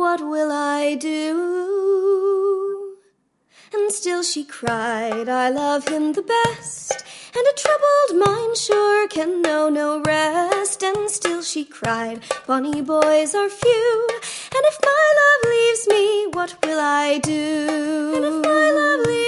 what will I do? And still she cried, I love him the best, and a troubled mind sure can know no rest. And still she cried, bonny boys are few, and if my love leaves me, what will I do? And if my love leaves